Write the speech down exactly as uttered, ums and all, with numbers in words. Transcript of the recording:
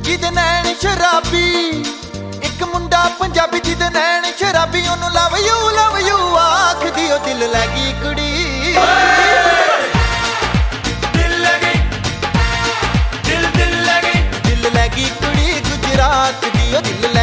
ਜਿਹਦੇ ਨੈਣ ਸ਼ਰਾਬੀ, ਇੱਕ ਮੁੰਡਾ ਪੰਜਾਬੀ ਜਿਹਦੇ ਨੈਣ ਸ਼ਰਾਬੀ, ਉਹਨੂੰ ਲਵ ਯੂ ਲਵ ਯੂ ਆਖਦੀ ਉਹ ਦਿਲ ਲੈ ਗਈ ਕੁੜੀ। ਦਿਲ ਲੈ ਗਈ, ਦਿਲ ਦਿਲ ਲੈ ਗਈ, ਦਿਲ ਲੈ ਗਈ ਕੁੜੀ ਗੁਜਰਾਤ ਦੀ ਉਹ ਦਿਲ